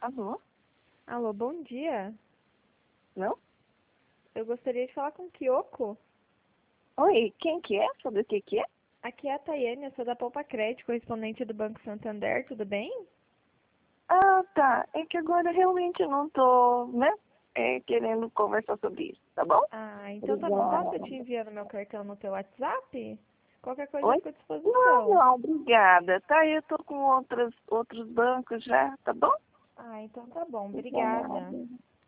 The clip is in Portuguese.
Alô? Alô, bom dia. Não? Eu gostaria de falar com o Kyoko. Oi, quem que é? Sobre o que é? Aqui é a Tayane, eu sou da Poupa Crédito, correspondente do Banco Santander, tudo bem? Ah, tá. É que agora realmente eu não tô, querendo conversar sobre isso, tá bom? Ah, então tá bom. Posso Obrigada. te enviar no meu cartão no teu WhatsApp? Qualquer coisa eu Oi? fico à Não, disposição. não, obrigada. Tá, eu tô com outros bancos já, tá bom? Ah, então tá bom. Obrigada. Obrigada.